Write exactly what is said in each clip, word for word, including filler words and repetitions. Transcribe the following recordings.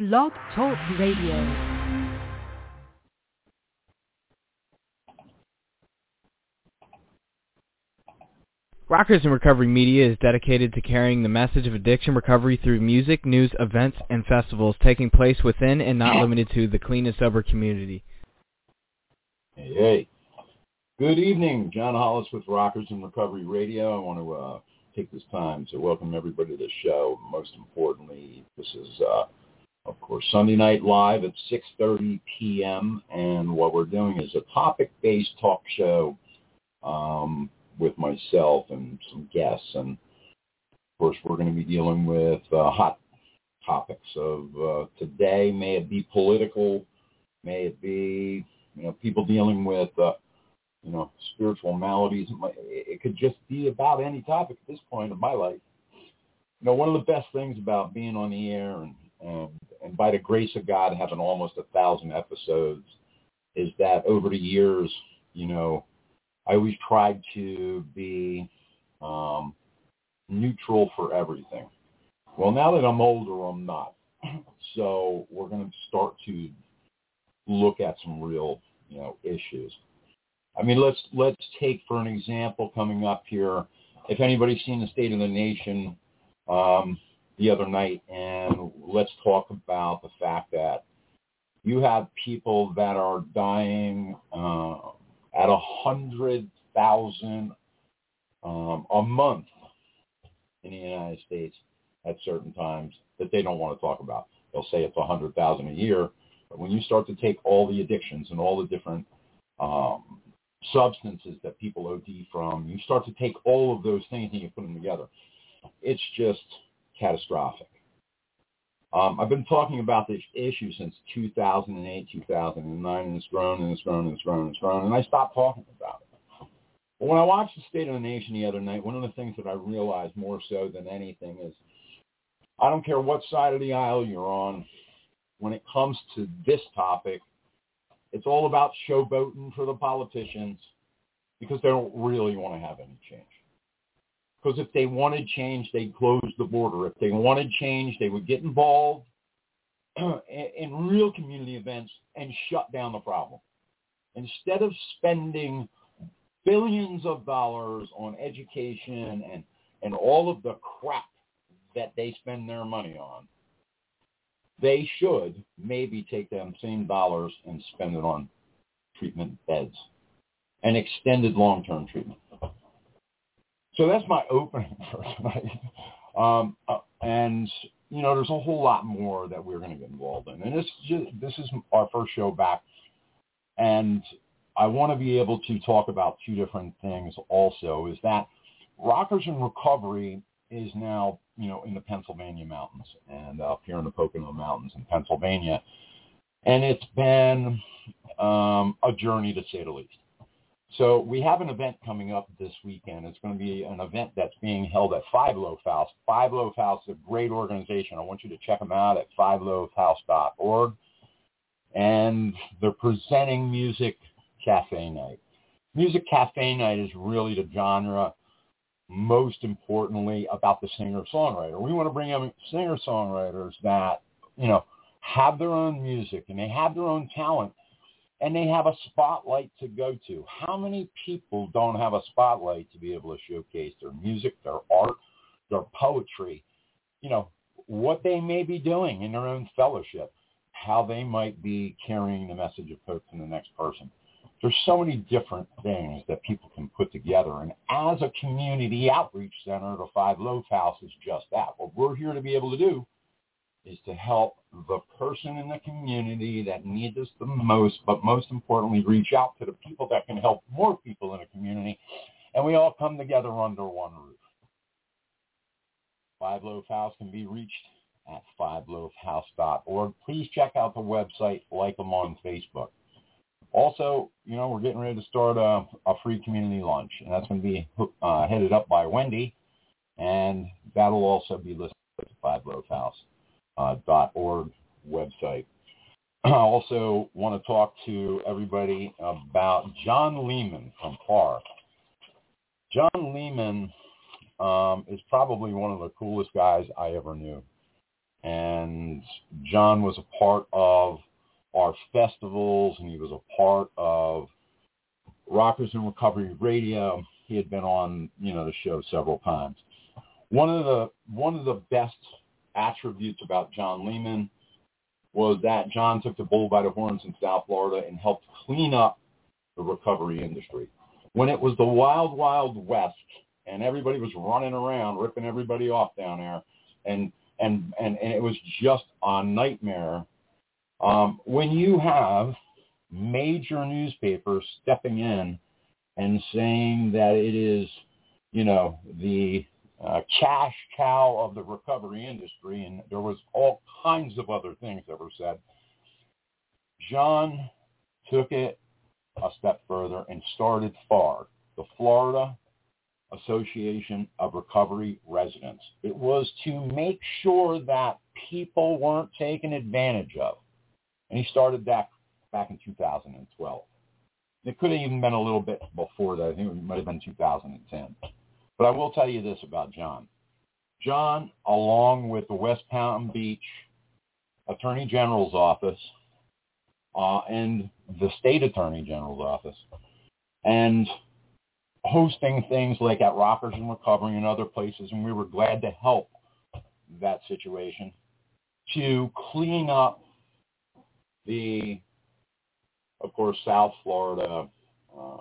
Blog Talk Radio. Rockers in Recovery Media is dedicated to carrying the message of addiction recovery through music, news, events, and festivals taking place within and not limited to the clean and sober community. Hey, hey. Good evening. John Hollis with Rockers in Recovery Radio. I want to uh, take this time to welcome everybody to the show. Most importantly, this is, uh, of course, Sunday Night Live at six thirty p.m., and what we're doing is a topic-based talk show um, with myself and some guests. And, of course, we're going to be dealing with uh, hot topics of uh, today. May it be political, may it be, you know, people dealing with, uh, you know, spiritual maladies. It could just be about any topic at this point of my life. You know, one of the best things about being on the air and, and, and by the grace of God having almost a thousand episodes is that over the years, you know, I always tried to be um, neutral for everything. Well, now that I'm older, I'm not. So we're going to start to look at some real, you know, issues. I mean, let's let's take for an example coming up here. If anybody's seen the State of the Nation um, the other night, and let's talk about the fact that you have people that are dying uh, at a hundred thousand um, a month in the United States at certain times that they don't want to talk about. They'll say it's a hundred thousand a year, but when you start to take all the addictions and all the different um, substances that people O D from, you start to take all of those things and you put them together. It's just catastrophic. Um, I've been talking about this issue since two thousand eight, two thousand nine, and it's grown and it's grown and it's grown and it's grown, and I stopped talking about it. But when I watched the State of the Nation the other night, one of the things that I realized more so than anything is I don't care what side of the aisle you're on, when it comes to this topic, it's all about showboating for the politicians because they don't really want to have any change. Because if they wanted change, they'd close the border. If they wanted change, they would get involved in real community events and shut down the problem. Instead of spending billions of dollars on education and, and all of the crap that they spend their money on, they should maybe take them same dollars and spend it on treatment beds and extended long-term treatment. So that's my opening for tonight. Um, uh, and, you know, there's a whole lot more that we're going to get involved in. And this, just, this is our first show back. And I want to be able to talk about two different things also, is that Rockers in Recovery is now, you know, in the Pennsylvania mountains and up here in the Pocono Mountains in Pennsylvania. And it's been um, a journey, to say the least. So we have an event coming up this weekend. It's going to be an event that's being held at Five Loaf House. Five Loaf House is a great organization. I want you to check them out at five loaf house dot org. And they're presenting Music Cafe Night. Music Cafe Night is really the genre, most importantly, about the singer-songwriter. We want to bring in singer-songwriters that, you know, have their own music and they have their own talent and they have a spotlight to go to. How many people don't have a spotlight to be able to showcase their music, their art, their poetry, you know, what they may be doing in their own fellowship, how they might be carrying the message of hope to the next person. There's so many different things that people can put together. And as a community outreach center, the Five Loaf House is just that. What we're here to be able to do is to help the person in the community that needs us the most, but most importantly, reach out to the people that can help more people in the community. And we all come together under one roof. Five Loaf House can be reached at five loaf house dot org. Please check out the website, like them on Facebook. Also, you know, we're getting ready to start a, a free community lunch, and that's going to be uh, headed up by Wendy, and that'll also be listed at the five loaf house dot org website. I also want to talk to everybody about John Lehman from P A R. John Lehman um, is probably one of the coolest guys I ever knew. and John was a part of our festivals, and he was a part of Rockers in Recovery Radio. He had been on, you know, the show several times. One of the one of the best attributes about John Lehman was that John took the bull by the horns in South Florida and helped clean up the recovery industry. When it was the wild, wild west and everybody was running around, ripping everybody off down there, and and, and, and it was just a nightmare, um, when you have major newspapers stepping in and saying that it is, you know, the uh, cash cow of the recovery industry, and there was all kinds of other things that were said, John took it a step further and started F A R, the Florida Association of Recovery Residents. It was to make sure that people weren't taken advantage of. And he started that back in two thousand twelve. It could have even been a little bit before that. I think it might have been two thousand ten. But I will tell you this about John. John, along with the West Palm Beach Attorney General's office uh, and the State Attorney General's office, and hosting things like at Rockers in Recovery and other places, and we were glad to help that situation, to clean up the, of course, South Florida uh,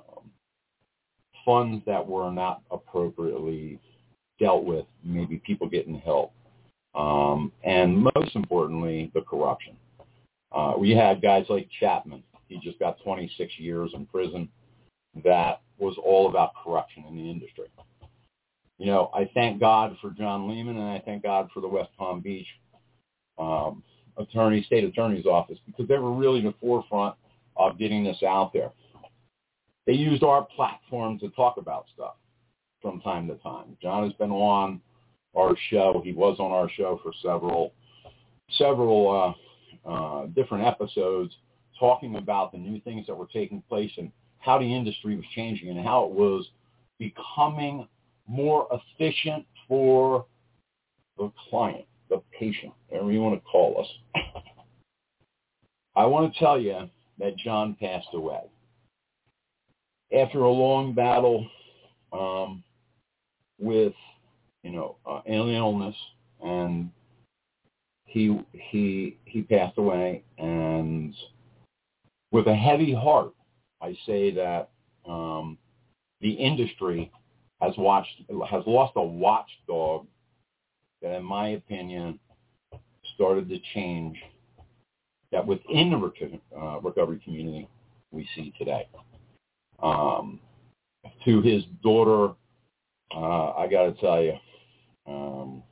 funds that were not appropriately dealt with, maybe people getting help, um, and most importantly, the corruption. Uh, we had guys like Chapman. He just got twenty-six years in prison. That was all about corruption in the industry. You know, I thank God for John Lehman, and I thank God for the West Palm Beach um, attorney, state attorney's office, because they were really the forefront of getting this out there. They used our platform to talk about stuff from time to time. John has been on our show. He was on our show for several, several uh, uh, different episodes, talking about the new things that were taking place and how the industry was changing and how it was becoming more efficient for the client, the patient, whatever you want to call us. I want to tell you that John passed away after a long battle um, with, you know, uh, an illness, and he he he passed away. And with a heavy heart, I say that um, the industry has watched has lost a watchdog that, in my opinion, started to change. That within the rec- uh, recovery community we see today. Um, to his daughter, uh, I got to tell you, um,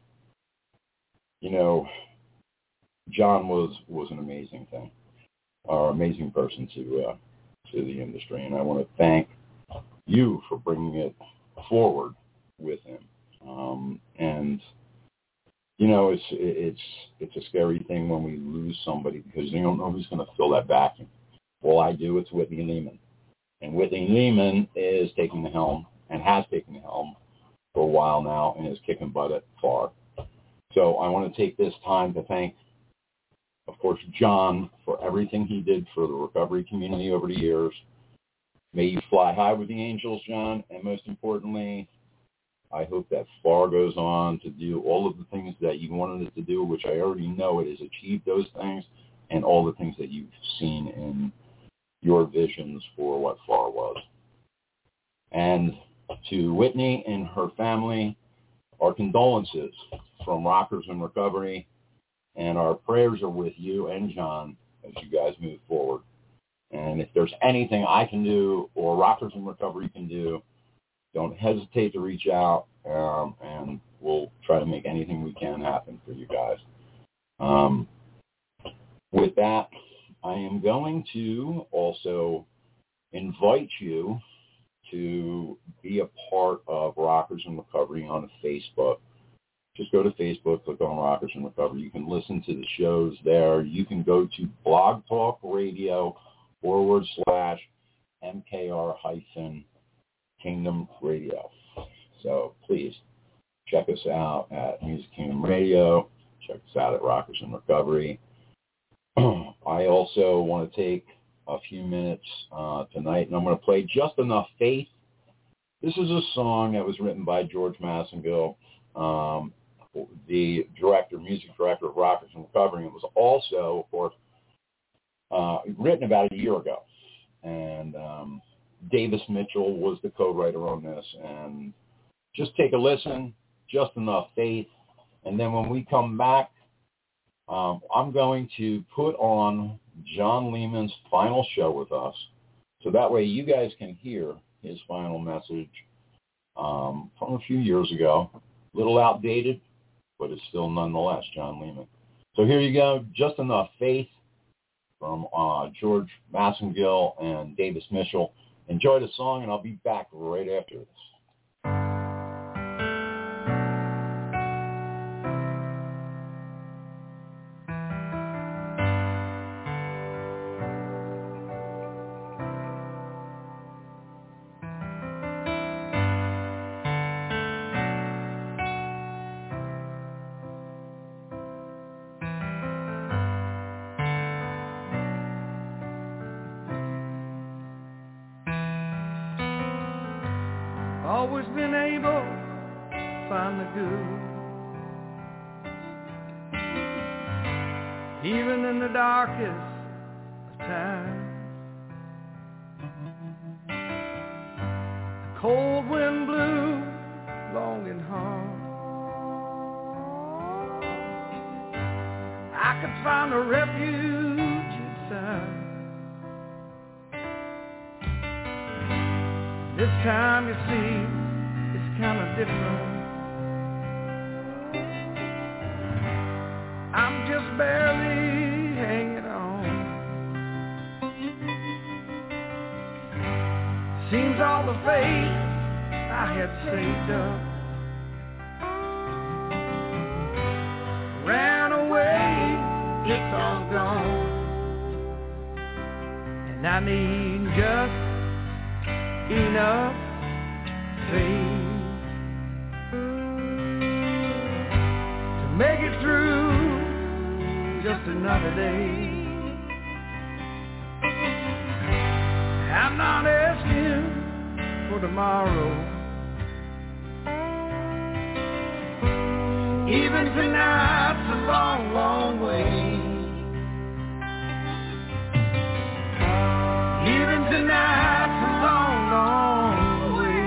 you know, John was was an amazing thing, or amazing person to uh, to the industry, and I want to thank you for bringing it forward with him. Um, and you know, it's it's it's a scary thing when we lose somebody, because you don't know who's going to fill that vacuum. Well, I do. It's Whitney Lehman. And Whitney Lehman is taking the helm and has taken the helm for a while now and is kicking butt at F A R. So I want to take this time to thank, of course, John for everything he did for the recovery community over the years. May you fly high with the angels, John. And most importantly, I hope that F A R goes on to do all of the things that you wanted it to do, which I already know it has achieved those things, and all the things that you've seen in your visions for what F A R was. And to Whitney and her family, our condolences from Rockers in Recovery, and our prayers are with you and John as you guys move forward. And if there's anything I can do or Rockers in Recovery can do, don't hesitate to reach out, um, and we'll try to make anything we can happen for you guys. Um, with that, I am going to also invite you to be a part of Rockers in Recovery on Facebook. Just go to Facebook, click on Rockers in Recovery. You can listen to the shows there. You can go to Blog Talk Radio forward slash M K R hyphen Kingdom Radio. So please check us out at Music Kingdom Radio. check us out at Rockers in Recovery. I also want to take a few minutes uh, tonight, and I'm going to play Just Enough Faith. This is a song that was written by George Massengill, um, the director, music director of Rockers in Recovery. It was also, of course, uh, written about a year ago. And um, Davis Mitchell was the co-writer on this. And just take a listen, Just Enough Faith. And then when we come back, um, I'm going to put on John Lehman's final show with us. So that way you guys can hear his final message um, from a few years ago. A little outdated, but it's still nonetheless John Lehman. So here you go, Just Enough Faith from uh, George Massengill and Davis Mitchell. Enjoy the song, and I'll be back right after this. Always been able to find the good, even in the darkest of times. The cold wind blew long and hard. I could find a refuge inside. This time, you see, it's kind of different. I'm just barely hanging on. Seems all the faith I had saved up ran away, it's all gone. And I need just enough faith to make it through just another day. I'm not asking for tomorrow. Even tonight's a long, long way. Even tonight's a long, long way.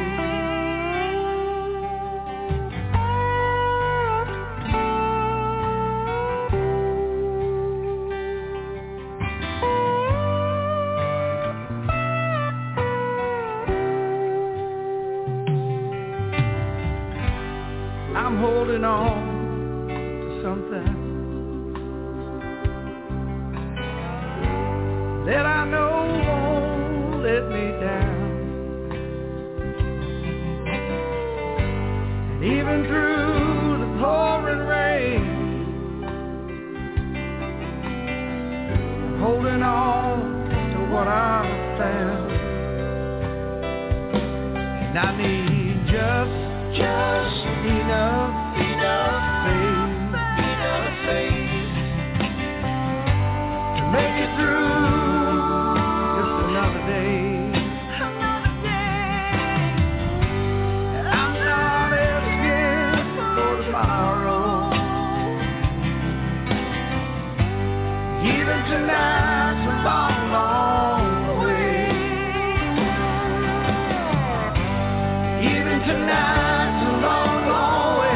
I'm holding on to something that I know won't let me down. And even through the pouring rain, I'm holding on to what I've found. And I need just, just enough, enough faith, enough faith to make it through just another day. Another day. I'm not asking for tomorrow. Even tonight's a long, long way. Even tonight's a long, long way.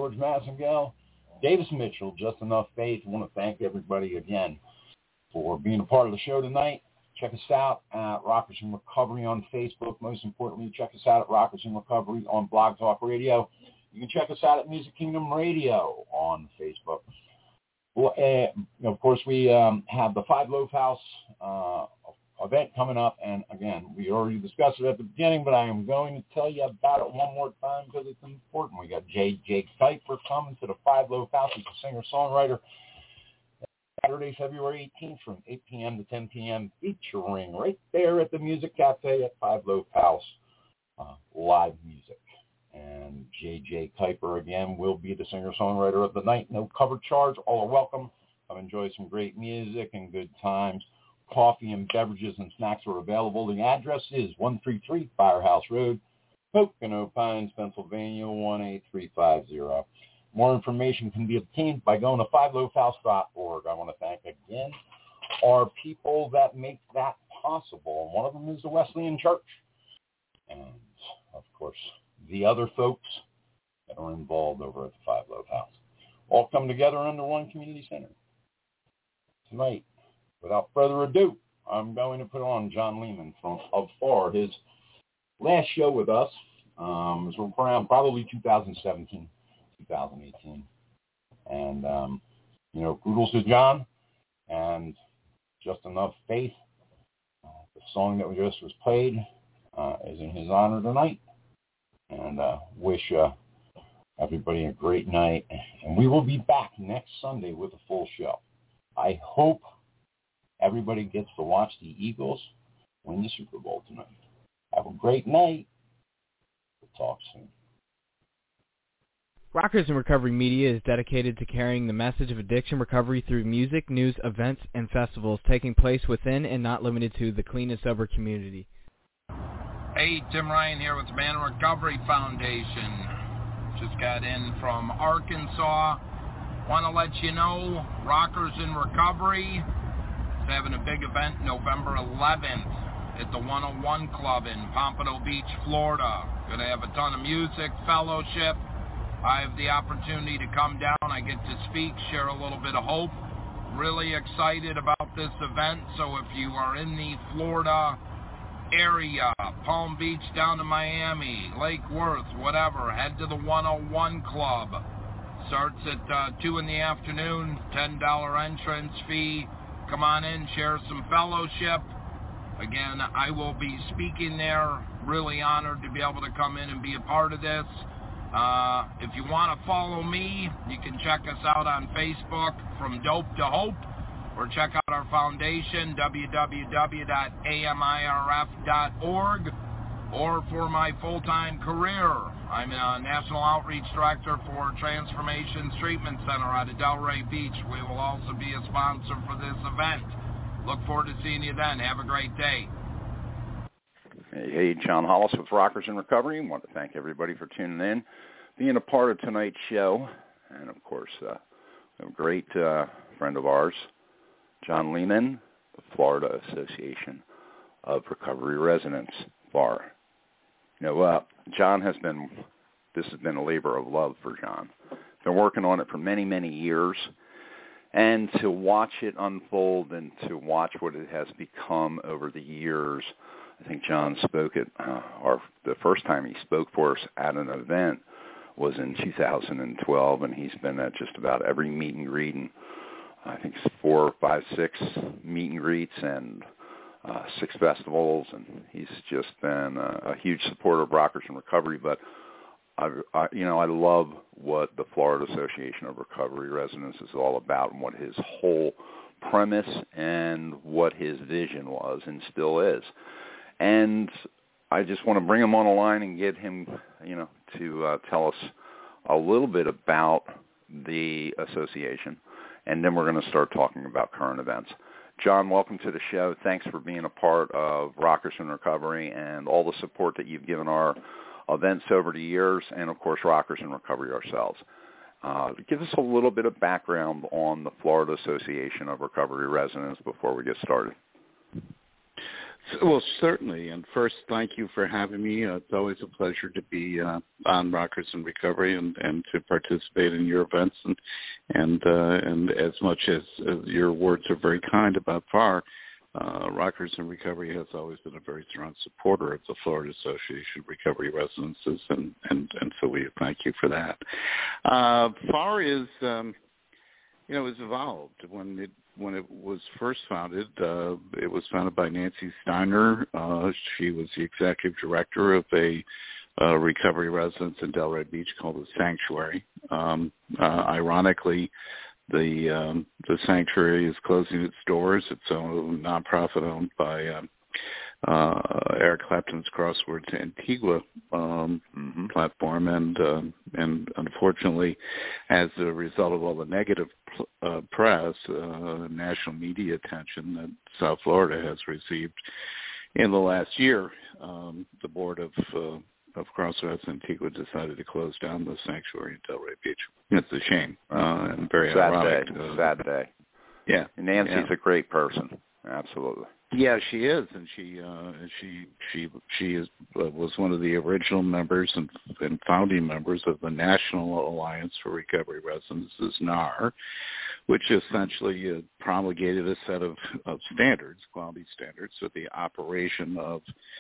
George Massengale, Davis Mitchell, Just Enough Faith. I want to thank everybody again for being a part of the show tonight. Check us out at Rockers in Recovery on Facebook. Most importantly, check us out at Rockers in Recovery on Blog Talk Radio. You can check us out at Music Kingdom Radio on Facebook. Well, uh, of course, we um, have the Five Loaf House uh, event coming up. And, again, we already discussed it at the beginning, but I am going to tell you about it one more time because it's important. We got J. Jake Kuiper coming to the Five Loaf House. He's a singer-songwriter. Saturday, February eighteenth from eight p.m. to ten p.m. featuring right there at the Music Cafe at Five Loaf House, uh, live music. And J J Kuiper, again, will be the singer-songwriter of the night. No cover charge. All are welcome. Come enjoy some great music and good times. Coffee and beverages and snacks are available. The address is one thirty-three Firehouse Road, Pocono Pines, Pennsylvania, one eight three five zero. More information can be obtained by going to five loaf house dot org. I want to thank again our people that make that possible. And one of them is the Wesleyan Church. And, of course, the other folks that are involved over at the Five Loaf House. All come together under one community center. Tonight, without further ado, I'm going to put on John Lehman from Of Far, his last show with us. Um, it was around probably two thousand seventeen. two thousand eighteen. And, um, you know, kudos to John and Just Enough Faith. Uh, the song that we just was played uh, is in his honor tonight. And uh, wish uh, everybody a great night. And we will be back next Sunday with a full show. I hope everybody gets to watch the Eagles win the Super Bowl tonight. Have a great night. We'll talk soon. Rockers in Recovery Media is dedicated to carrying the message of addiction recovery through music, news, events, and festivals taking place within and not limited to the clean and sober community. Hey, Tim Ryan here with the Man in Recovery Foundation. Just got in from Arkansas. Want to let you know, Rockers in Recovery is having a big event November eleventh at the one oh one Club in Pompano Beach, Florida. Going to have a ton of music, fellowship. I have the opportunity to come down. I get to speak, share a little bit of hope. Really excited about this event. So if you are in the Florida area, Palm Beach down to Miami, Lake Worth, whatever, head to the one oh one Club. Starts at uh, two in the afternoon, ten dollars entrance fee. Come on in, share some fellowship. Again, I will be speaking there. Really honored to be able to come in and be a part of this. Uh, if you want to follow me, you can check us out on Facebook, From Dope to Hope, or check out our foundation, w w w dot a m i r f dot org, or for my full-time career, I'm a National Outreach Director for Transformations Treatment Center out of Delray Beach. We will also be a sponsor for this event. Look forward to seeing you then. Have a great day. Hey, hey, John Hollis with Rockers in Recovery. I want to thank everybody for tuning in, being a part of tonight's show. And, of course, uh, a great uh, friend of ours, John Lehman, the Florida Association of Recovery Residents, F A R. You know, uh, John has been, this has been a labor of love for John. Been working on it for many, many years. And to watch it unfold and to watch what it has become over the years, I think John spoke at, uh, or the first time he spoke for us at an event was in two thousand twelve, and he's been at just about every meet and greet, and I think four, five, six meet and greets and uh, six festivals, and he's just been a, a huge supporter of Rockers in Recovery. But I, I, you know, I love what the Florida Association of Recovery Residents is all about, and what his whole premise and what his vision was and still is. And I just want to bring him on the line and get him, you know, to uh, tell us a little bit about the association, and then we're going to start talking about current events. John, welcome to the show. Thanks for being a part of Rockers in Recovery and all the support that you've given our events over the years, and, of course, Rockers in Recovery ourselves. Uh, give us a little bit of background on the Florida Association of Recovery Residents before we get started. Well, certainly. And first, thank you for having me. Uh, it's always a pleasure to be uh, on Rockers in Recovery and, and to participate in your events. And and uh, and as much as uh, your words are very kind about F A R, uh, Rockers in Recovery has always been a very strong supporter of the Florida Association of Recovery Residences, and, and, and so we thank you for that. Uh, F A R is, um, you know, has evolved. When it When it was first founded, uh, it was founded by Nancy Steiner. Uh, she was the executive director of a uh, recovery residence in Delray Beach called the Sanctuary. Um, uh, ironically, the um, the Sanctuary is closing its doors. It's a nonprofit owned by um, uh, Eric Clapton's Crosswords Antigua um, mm-hmm. platform, and uh, and unfortunately, as a result of all the negative uh, press, uh, national media attention that South Florida has received in the last year, um, the board of uh, of Crossroads Antigua decided to close down the Sanctuary in Delray Beach. It's a shame uh, and very Sad ironic. Day. Uh, Sad day. Yeah, and Nancy's yeah. a great person. Absolutely. Yeah, she is, and she uh, she she she is uh, was one of the original members and, and founding members of the National Alliance for Recovery Residences, N A R, which essentially uh, promulgated a set of, of standards, quality standards, for the operation of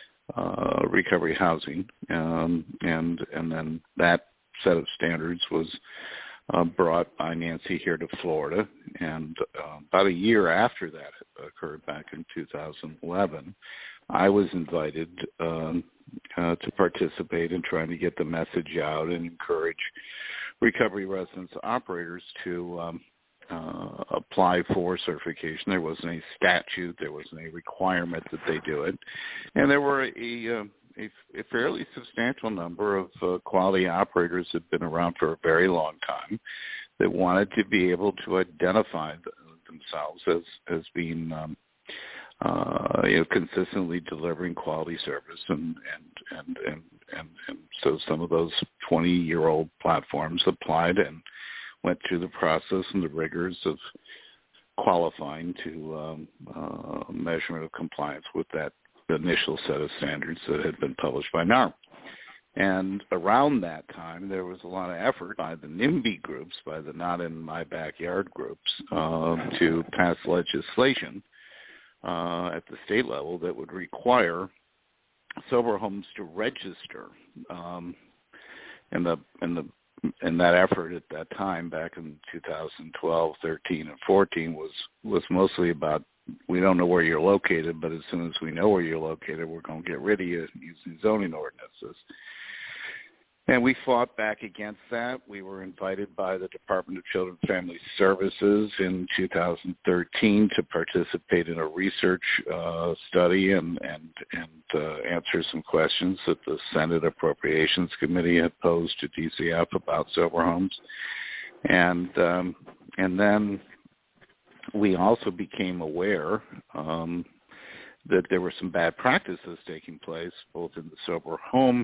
uh, recovery housing, um, and and then that set of standards was Uh, brought by Nancy here to Florida, and uh, about a year after that occurred, back in two thousand eleven, I was invited um, uh, to participate in trying to get the message out and encourage recovery residence operators to um, uh, apply for certification. There wasn't a statute, there wasn't a requirement that they do it, and there were a uh, A, a fairly substantial number of uh, quality operators that have been around for a very long time that wanted to be able to identify the, themselves as as being um, uh, you know, consistently delivering quality service, and and, and and and and so some of those twenty-year-old platforms applied and went through the process and the rigors of qualifying to um, uh, measurement of compliance with that the initial set of standards that had been published by N A R. And around that time, there was a lot of effort by the NIMBY groups, by the Not in My Backyard groups, uh, to pass legislation uh, at the state level that would require sober homes to register. Um, and the and the and that effort at that time, back in two thousand twelve, thirteen, and fourteen, was was mostly about, we don't know where you're located, but as soon as we know where you're located, we're going to get rid of you using zoning ordinances. And we fought back against that. We were invited by the Department of Children and Family Services in two thousand thirteen to participate in a research uh, study and and, and uh, answer some questions that the Senate Appropriations Committee had posed to D C F about sober homes. And um, and then we also became aware um, that there were some bad practices taking place, both in the sober home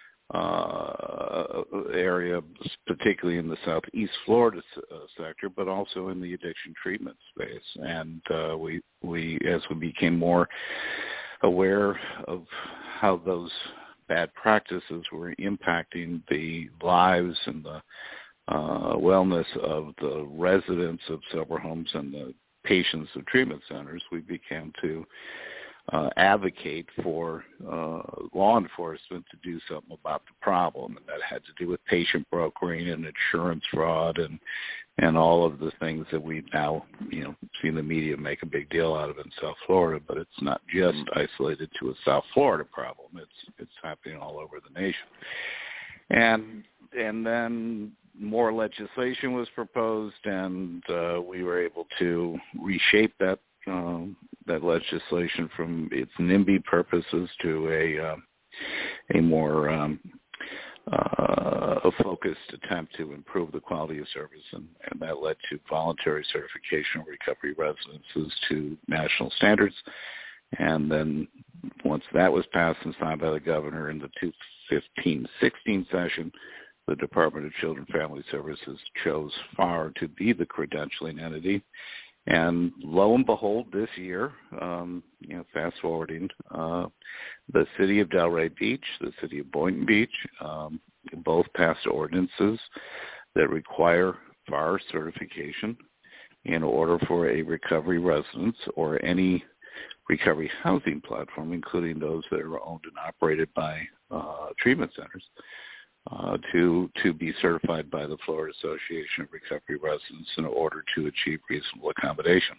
uh, area, particularly in the Southeast Florida uh, sector, but also in the addiction treatment space. And uh, we, we, as we became more aware of how those bad practices were impacting the lives and the Uh, wellness of the residents of sober homes and the patients of treatment centers, we began to uh, advocate for uh, law enforcement to do something about the problem, and that had to do with patient brokering and insurance fraud and and all of the things that we've now, you know, seen the media make a big deal out of in South Florida. But it's not just isolated to a South Florida problem; it's it's happening all over the nation. And and then more legislation was proposed, and uh, we were able to reshape that um, that legislation from its NIMBY purposes to a uh, a more um, uh, a focused attempt to improve the quality of service, and, and that led to voluntary certification of recovery residences to national standards. And then once that was passed and signed by the governor in the two fifteen sixteen session, the Department of Children and Family Services chose F A R to be the credentialing entity, And lo and behold, this year, um, you know, fast forwarding, uh, the city of Delray Beach, the city of Boynton Beach, um, both passed ordinances that require F A R certification in order for a recovery residence or any recovery housing platform, including those that are owned and operated by uh, treatment centers, uh, to to be certified by the Florida Association of Recovery Residents in order to achieve reasonable accommodation.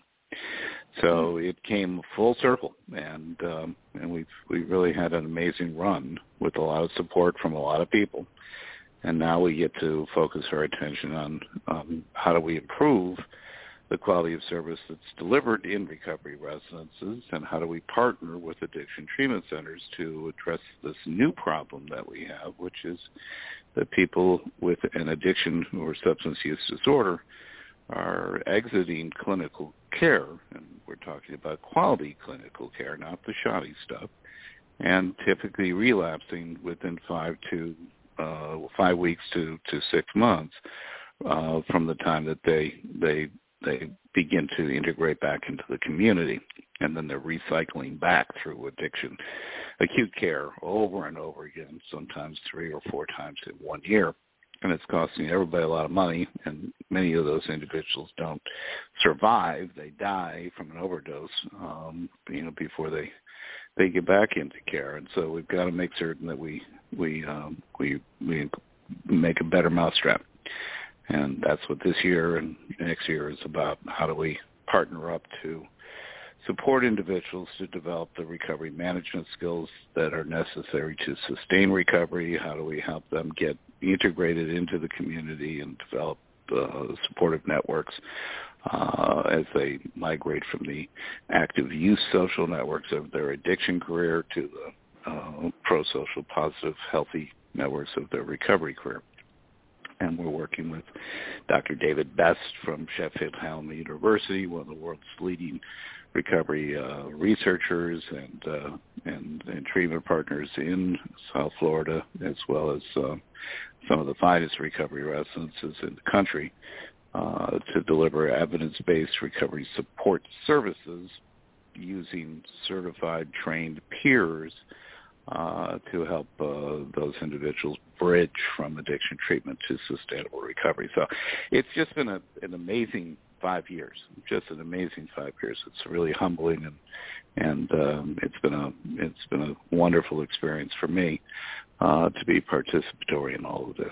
So it came full circle, and um, and we've we really had an amazing run with a lot of support from a lot of people. And now we get to focus our attention on um, how do we improve the quality of service that's delivered in recovery residences, and how do we partner with addiction treatment centers to address this new problem that we have, which is that people with an addiction or substance use disorder are exiting clinical care, and we're talking about quality clinical care, not the shoddy stuff, and typically relapsing within five to uh, five weeks to, to six months uh, from the time that they they they begin to integrate back into the community, and then they're recycling back through addiction, acute care over and over again, sometimes three or four times in one year. And it's costing everybody a lot of money, and many of those individuals don't survive. They die from an overdose, um, you know, before they they get back into care. And so we've got to make certain that we we um, we we make a better mousetrap. And that's what this year and next year is about. How do we partner up to support individuals to develop the recovery management skills that are necessary to sustain recovery? How do we help them get integrated into the community and develop uh, supportive networks uh, as they migrate from the active use social networks of their addiction career to the uh, pro-social, positive, healthy networks of their recovery career? And we're working with Doctor David Best from Sheffield Hallam University, one of the world's leading recovery uh, researchers and, uh, and and treatment partners in South Florida, as well as uh, some of the finest recovery residences in the country, uh, to deliver evidence-based recovery support services using certified, trained peers Uh, to help uh, those individuals bridge from addiction treatment to sustainable recovery. So it's just been a, an amazing five years, just an amazing five years. It's really humbling, and and um, it's been a it's been a wonderful experience for me uh, to be participatory in all of this.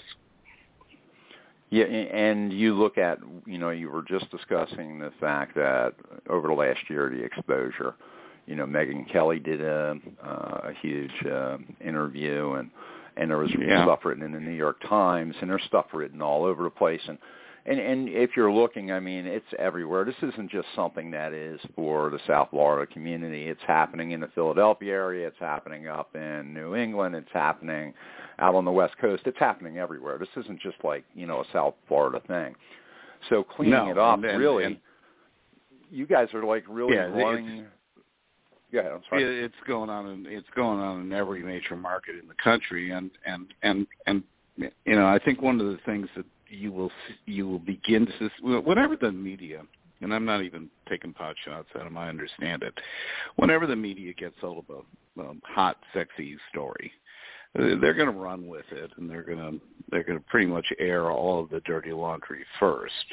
Yeah, and you look at, you know, you were just discussing the fact that over the last year, the exposure. You know, Megyn Kelly did a, uh, a huge uh, interview, and, and there was yeah. stuff written in the New York Times, and there's stuff written all over the place. And, and, and if you're looking, I mean, it's everywhere. This isn't just something that is for the South Florida community. It's happening in the Philadelphia area. It's happening up in New England. It's happening out on the West Coast. It's happening everywhere. This isn't just like, you know, a South Florida thing. So cleaning no, it up, and, and, really, and, you guys are like really yeah, running... Yeah, I'm sorry. It's going on in it's going on in every major market in the country, and and and and you know, I think one of the things that you will you will begin to, whenever the media, and I'm not even taking pot shots at them, I understand it. Whenever the media gets hold of a um, hot, sexy story, they're going to run with it, and they're going to they're going to pretty much air all of the dirty laundry first,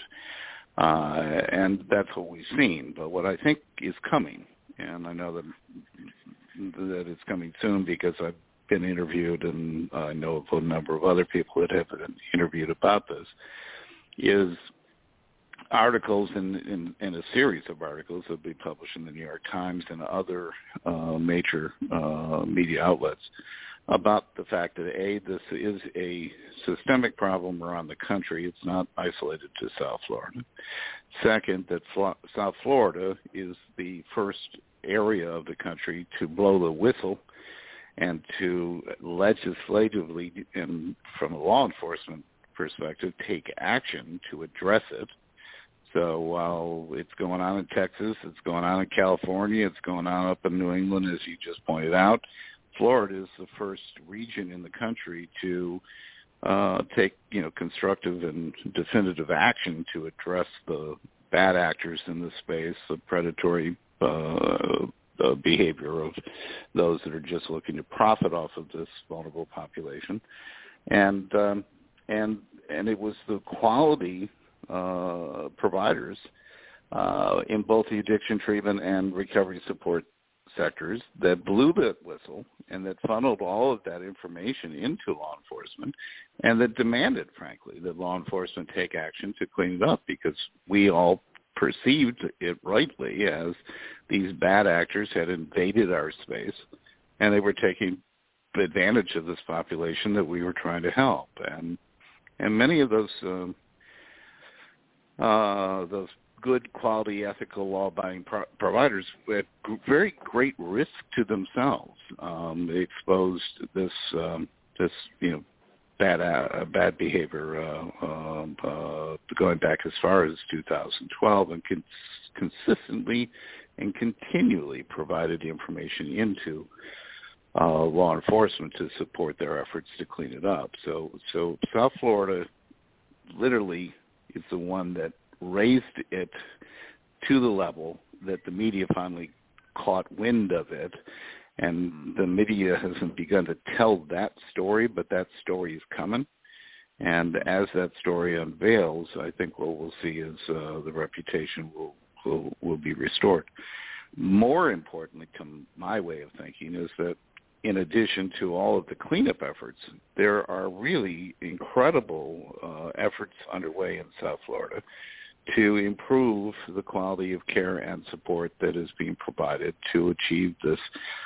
uh, and that's what we've seen. But what I think is coming. And I know that that it's coming soon because I've been interviewed, and I know of a number of other people that have been interviewed about this, is articles in, in, in a series of articles that will be published in the New York Times and other uh, major uh, media outlets about the fact that, A, this is a systemic problem around the country. It's not isolated to South Florida. Second, that Flo- South Florida is the first area of the country to blow the whistle and to legislatively and from a law enforcement perspective take action to address it. So while it's going on in Texas, it's going on in California, it's going on up in New England, as you just pointed out, Florida is the first region in the country to uh, take, you know, constructive and definitive action to address the bad actors in the space, the predatory uh, uh, behavior of those that are just looking to profit off of this vulnerable population, and um, and and it was the quality uh, providers uh, in both the addiction treatment and recovery support sectors that blew that whistle and that funneled all of that information into law enforcement and that demanded, frankly, that law enforcement take action to clean it up, because we all perceived it rightly as these bad actors had invaded our space and they were taking advantage of this population that we were trying to help. And and many of those um, uh, those good quality, ethical, law-abiding pro- providers at very great risk to themselves. Um, they exposed this, um, this you know, bad uh, bad behavior uh, um, uh, going back as far as two thousand twelve, and con- consistently and continually provided the information into uh, law enforcement to support their efforts to clean it up. So, so South Florida literally is the one that raised it to the level that the media finally caught wind of it, and the media hasn't begun to tell that story, but that story is coming. And as that story unveils, I think what we'll see is uh, the reputation will, will will be restored. More importantly, to my way of thinking, is that in addition to all of the cleanup efforts, there are really incredible uh, efforts underway in South Florida to improve the quality of care and support that is being provided to achieve this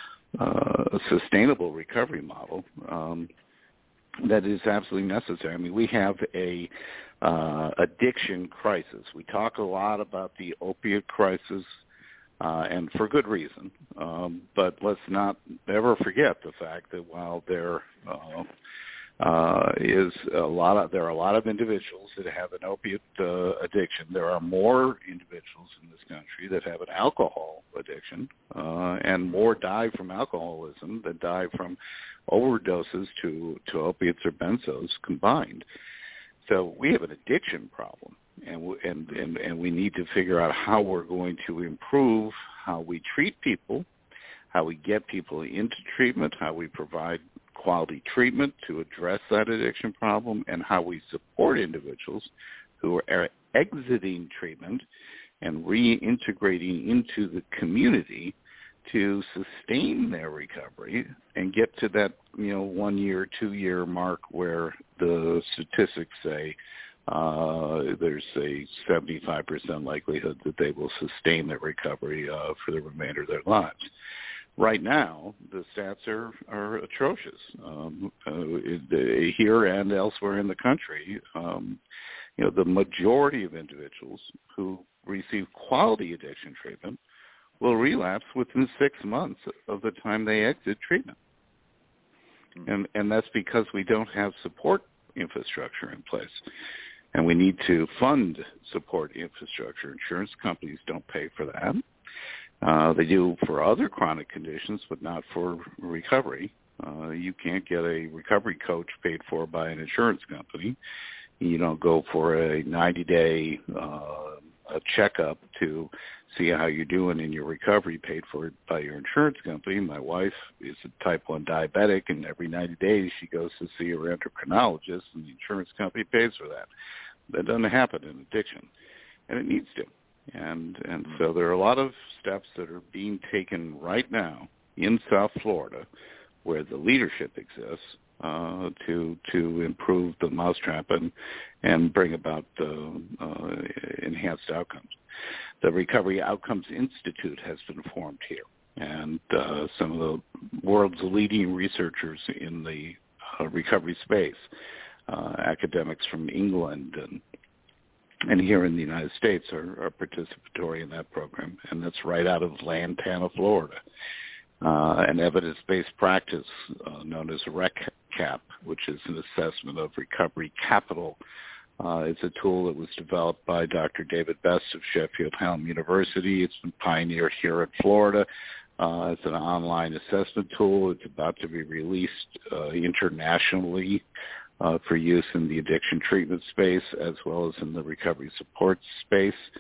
uh, sustainable recovery model um, that is absolutely necessary. I mean, we have a uh, addiction crisis. We talk a lot about the opiate crisis, uh, and for good reason. Um, but let's not ever forget the fact that while there uh, Uh, is a lot of there are a lot of individuals that have an opiate uh, addiction. There are more individuals in this country that have an alcohol addiction, uh, and more die from alcoholism than die from overdoses to, to opiates or benzos combined. So we have an addiction problem, and we, and, and and we need to figure out how we're going to improve how we treat people, how we get people into treatment, how we provide quality treatment to address that addiction problem, and how we support individuals who are exiting treatment and reintegrating into the community to sustain their recovery and get to that, you know, one year, two year mark where the statistics say uh, there's a seventy-five percent likelihood that they will sustain their recovery uh, for the remainder of their lives. Right now, the stats are, are atrocious um, uh, here and elsewhere in the country. Um, you know, the majority of individuals who receive quality addiction treatment will relapse within six months of the time they exit treatment. And, and that's because we don't have support infrastructure in place. And we need to fund support infrastructure. Insurance companies don't pay for that. Uh, they do for other chronic conditions, but not for recovery. Uh, you can't get a recovery coach paid for by an insurance company. You don't go for a ninety-day uh, a checkup to see how you're doing in your recovery paid for by your insurance company. My wife is a type one diabetic, and every ninety days she goes to see her endocrinologist, and the insurance company pays for that. That doesn't happen in addiction, and it needs to. And and so there are a lot of steps that are being taken right now in South Florida where the leadership exists uh, to to improve the mousetrap and, and bring about uh, uh, enhanced outcomes. The Recovery Outcomes Institute has been formed here, and uh, some of the world's leading researchers in the uh, recovery space, uh, academics from England and and here in the United States are, are participatory in that program, and that's right out of Lantana, Florida. Uh, an evidence-based practice uh, known as RECCAP, which is an assessment of recovery capital. Uh, it's a tool that was developed by Doctor David Best of Sheffield Hallam University. It's been pioneered here in Florida. Uh, it's an online assessment tool. It's about to be released uh, internationally Uh, for use in the addiction treatment space as well as in the recovery support space.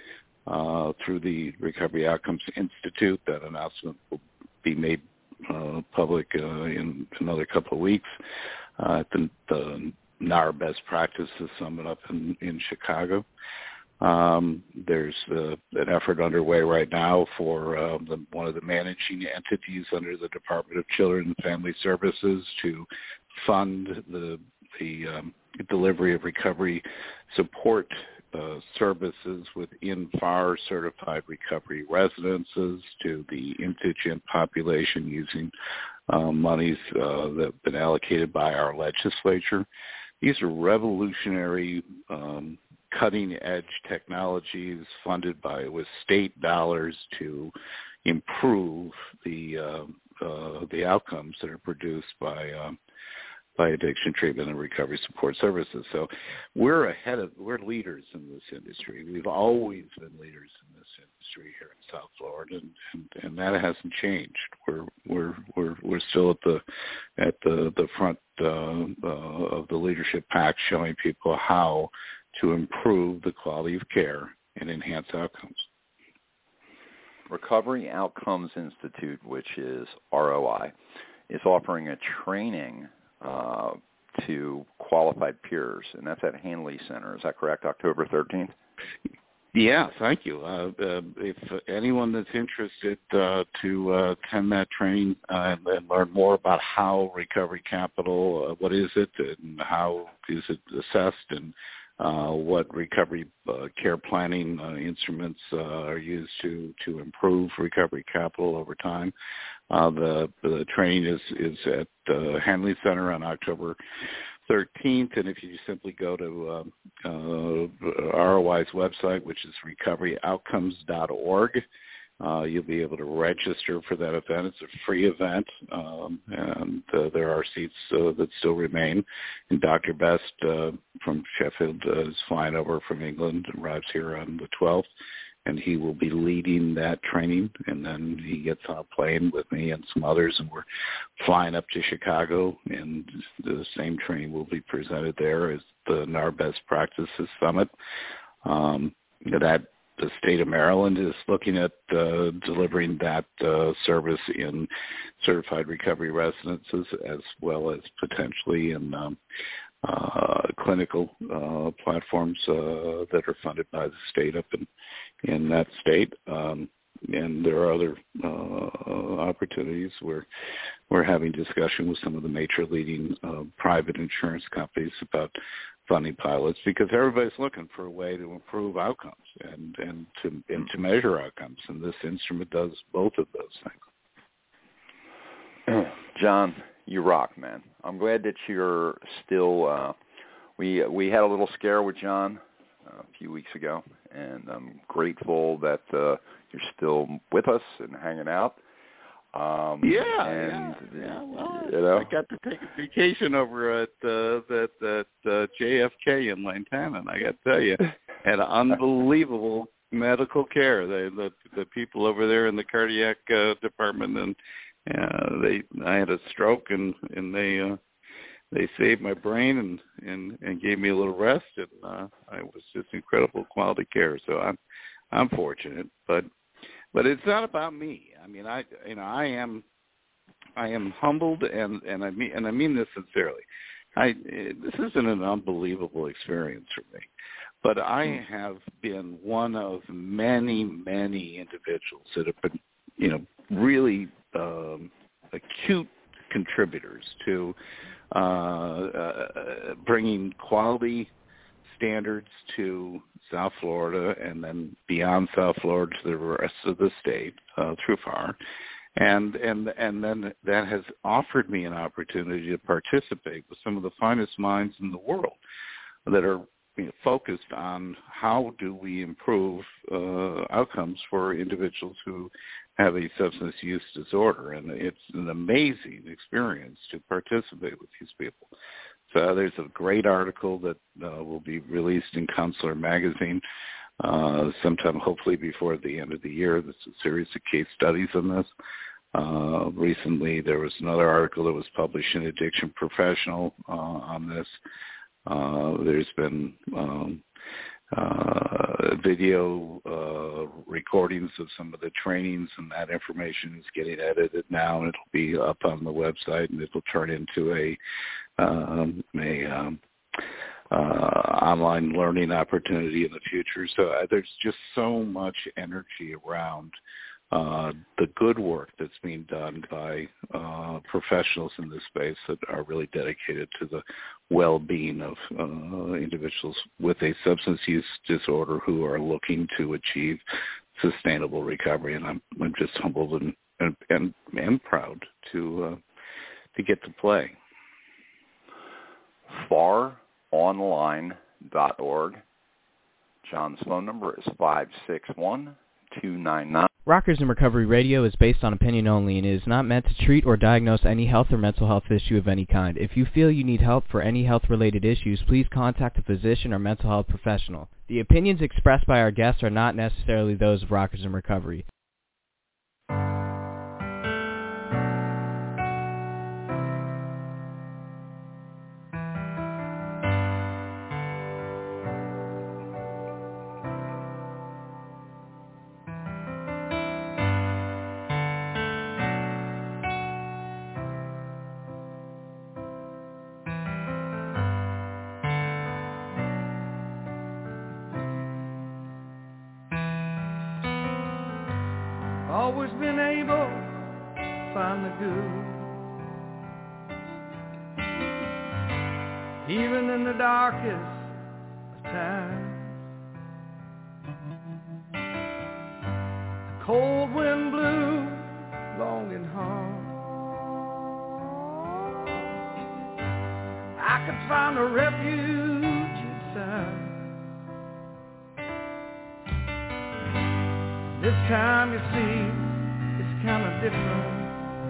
uh, through the Recovery Outcomes Institute. That announcement will be made uh, public uh, in another couple of weeks uh, at the, the N A R Best Practices Summit up in, in Chicago. Um, there's uh, an effort underway right now for uh, the, one of the managing entities under the Department of Children and Family Services to fund the, the um, delivery of recovery support uh, services within F A R certified recovery residences to the indigent population using uh, monies uh, that have been allocated by our legislature. These are revolutionary um, cutting-edge technologies funded by with state dollars to improve the uh, uh, the outcomes that are produced by um, by addiction treatment and recovery support services. So we're ahead of we're leaders in this industry. We've always been leaders in this industry here in South Florida, and, and, and that hasn't changed. We're we're we're we're still at the at the the front uh, uh, of the leadership pack, showing people how to improve the quality of care and enhance outcomes. Recovery Outcomes Institute, which is R O I, is offering a training uh, to qualified peers, and that's at Hanley Center. Is that correct, October thirteenth? Yeah, thank you. Uh, uh, if anyone that's interested uh, to uh, attend that training uh, and, and learn more about how Recovery Capital, uh, what is it, and how is it assessed, and Uh, what recovery uh, care planning uh, instruments uh, are used to, to improve recovery capital over time. Uh, the, the training is, is at uh, Hanley Center on October thirteenth, and if you simply go to uh, uh, R O I's website, which is recovery outcomes dot org, Uh, you'll be able to register for that event. It's a free event, um, and uh, there are seats uh, that still remain. And Doctor Best uh, from Sheffield uh, is flying over from England, arrives here on the twelfth, and he will be leading that training. And then he gets on a plane with me and some others, and we're flying up to Chicago, and the same training will be presented there as the N A R Best Practices Summit. Um, that The state of Maryland is looking at uh, delivering that uh, service in certified recovery residences, as well as potentially in um, uh, clinical uh, platforms uh, that are funded by the state up in, in that state. Um, and there are other uh, opportunities where we're having discussion with some of the major leading uh, private insurance companies about funding pilots, because everybody's looking for a way to improve outcomes and, and to and to measure outcomes, and this instrument does both of those things. John, you rock, man. I'm glad that you're still. Uh, we we had a little scare with John uh, a few weeks ago, and I'm grateful that uh, you're still with us and hanging out. Um, yeah, and, yeah, yeah. Well, you know, I got to take a vacation over at uh, that that uh, J F K in Lantana, and I got to tell you, had unbelievable medical care. They, the the people over there in the cardiac uh, department, and uh, they I had a stroke, and and they uh, they saved my brain and, and, and gave me a little rest, and uh, I was just incredible quality care. So I'm I'm fortunate, but. But it's not about me. I mean, I you know I am I am humbled, and, and I mean and I mean this sincerely. I this isn't an unbelievable experience for me, but I have been one of many many individuals that have been you know really um, acute contributors to uh, uh, bringing quality standards to South Florida, and then beyond South Florida to the rest of the state uh, through F A R, and and and then that has offered me an opportunity to participate with some of the finest minds in the world that are you know, focused on how do we improve uh, outcomes for individuals who have a substance use disorder, and it's an amazing experience to participate with these people. So there's a great article that uh, will be released in Counselor Magazine uh, sometime, hopefully before the end of the year. There's a series of case studies on this. Uh, recently, there was another article that was published in Addiction Professional uh, on this. Uh, there's been um, uh, video uh, recordings of some of the trainings, and that information is getting edited now, and it'll be up on the website, and it'll turn into a um, a um, uh, online learning opportunity in the future. So uh, there's just so much energy around uh, the good work that's being done by uh, professionals in this space that are really dedicated to the well-being of uh, individuals with a substance use disorder who are looking to achieve sustainable recovery. And I'm, I'm just humbled and, and, and, and proud to uh, to get to play. far online dot org. John's phone number is five six one, two nine nine. Rockers in Recovery Radio is based on opinion only and is not meant to treat or diagnose any health or mental health issue of any kind. If you feel you need help for any health-related issues, please contact a physician or mental health professional. The opinions expressed by our guests are not necessarily those of Rockers in Recovery. Always been able to find the good, even in the darkest of times. The cold wind blew long and hard. I could find a refuge inside. This time, you see, it's kind of different.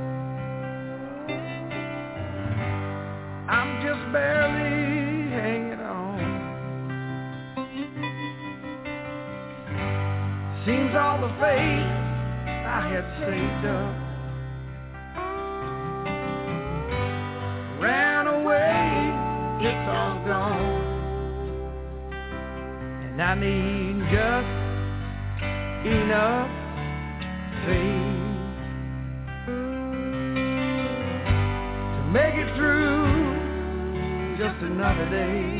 I'm just barely hanging on. Seems all the faith I had saved up ran away, it's all gone. And I need just enough faith to make it through just another day.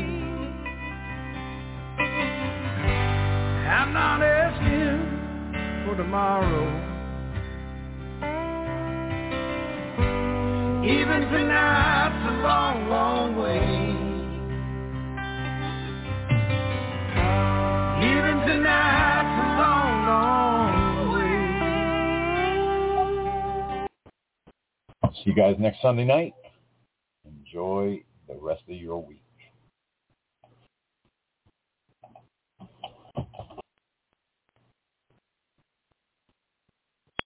I'm not asking for tomorrow. Even tonight's a long, long way. Even tonight's a long, long way. I'll see you guys next Sunday night. Enjoy the rest of your week.